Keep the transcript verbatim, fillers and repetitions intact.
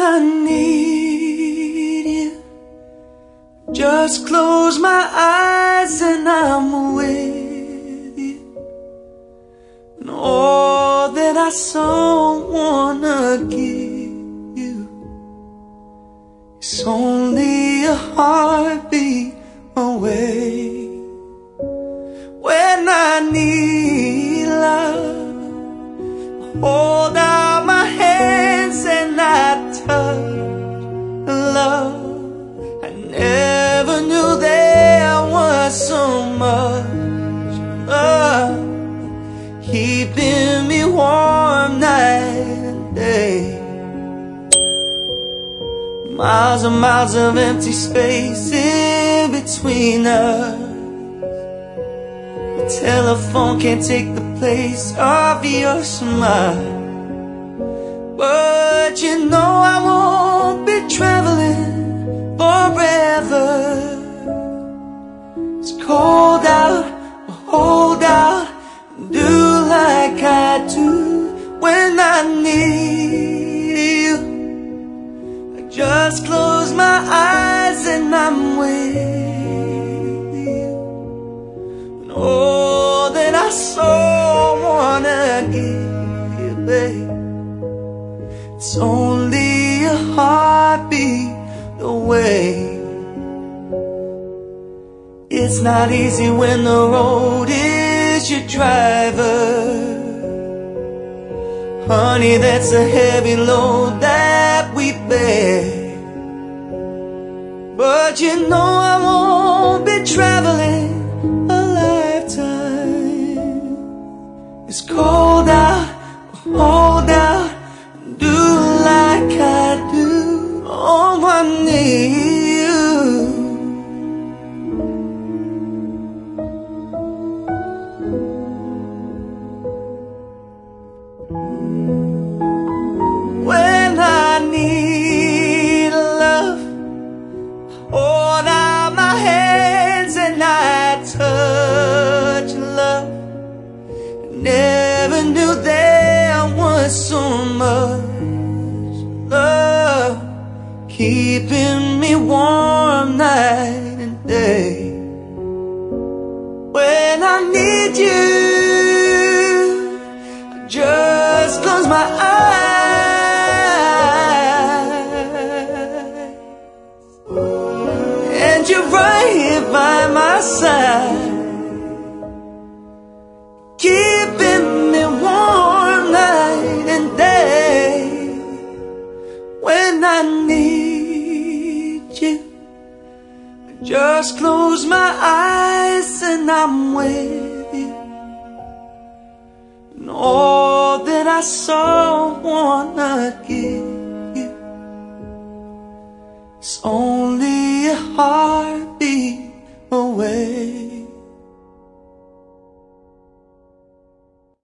I need you, just close my eyes and I'm with you. And all that I so wanna give you is only a heartbeat away. When I need love, hold out my hands and I touch love. I never knew there was so much love keeping me warm night and day. Miles and miles of empty space in between us. The telephone can't take the place of your smile. But you know I won't be traveling forever. It's cold out, but hold out, do like I do when I need you. I just close my eyes and I'm with you. And all that I so wanna give you, babe, it's only a heartbeat away. It's not easy when the road is your driver. Honey, that's a heavy load that we bear. But you know I won't be traveling a lifetime. It's cold out, hold out, do like I do. Oh, I need you. When I need love, hold out my hands and I touch love. Never knew there was so much love keeping me warm night and day. When I need you, I just close my eyes and you're right here by my side, keeping me warm night and day. When I need you, I just close my eyes and I'm with you. And all that I so wanna give you is only a heart